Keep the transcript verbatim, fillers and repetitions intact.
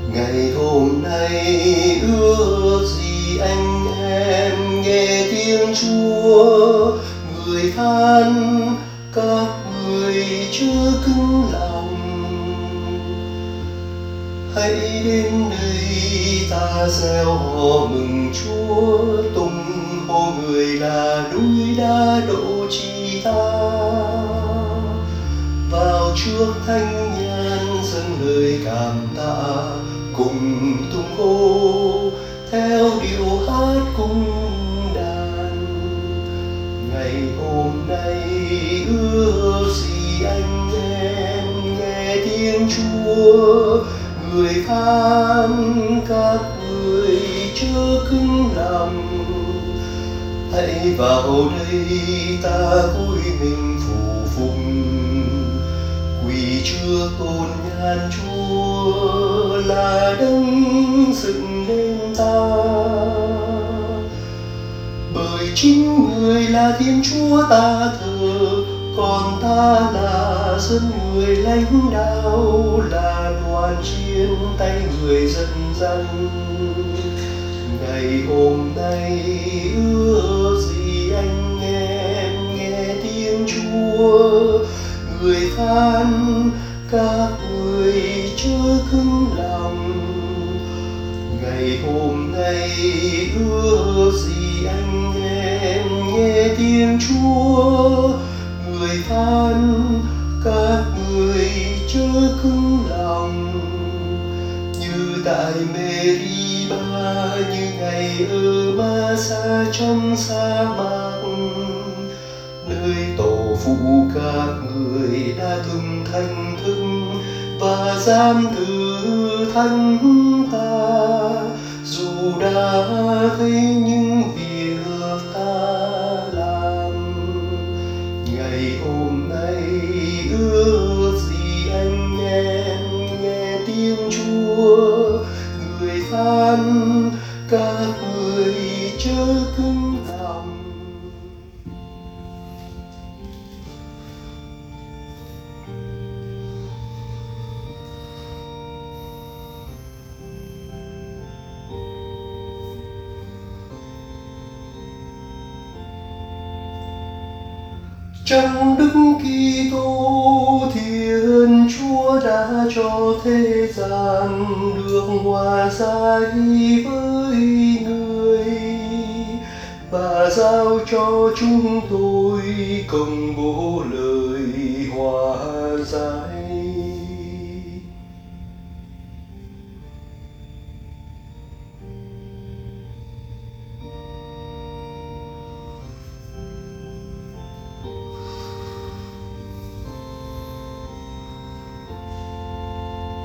Ngày hôm nay ước gì anh em nghe tiếng Chúa, người than các người chớ cứng lòng. Hãy đến đây ta reo hò mừng Chúa, tung hô người là núi đá độ chi ta. Vào trước thánh nhan dâng lời cảm tạ, cùng tung hô theo điệu hát cung đàn. Ngày hôm nay ước gì anh em nghe tiếng Chúa, người than các người chớ cứng lòng. Hãy vào đây ta cúi mình phù phụng, quỳ trước tôn nhan Chúa là đấng dựng nên ta. Bởi chính người là Thiên Chúa ta thờ, còn ta là dân người lãnh đạo, là đoàn chiến tay người dân dân. Ngày hôm nay ước gì anh em nghe tiếng Chúa, người than các người chớ cứng lòng. Ngày hôm nay ước gì anh em nghe tiếng Chúa, người than các người chớ cứng lòng. Như tại Meriba, như ngày ở Masa trong sa mạc, nơi tổ phụ các người đã từng thành thức và giam giữ thánh ta. Dù đã thấy những việc ta làm, ngày hôm nay ước gì anh em nghe tiếng Chúa, người than các người chớ cứng lòng. Trong Đức Kitô Thiên Chúa đã cho thế gian được hòa giải với người, và giao cho chúng tôi công bố lời hòa giải.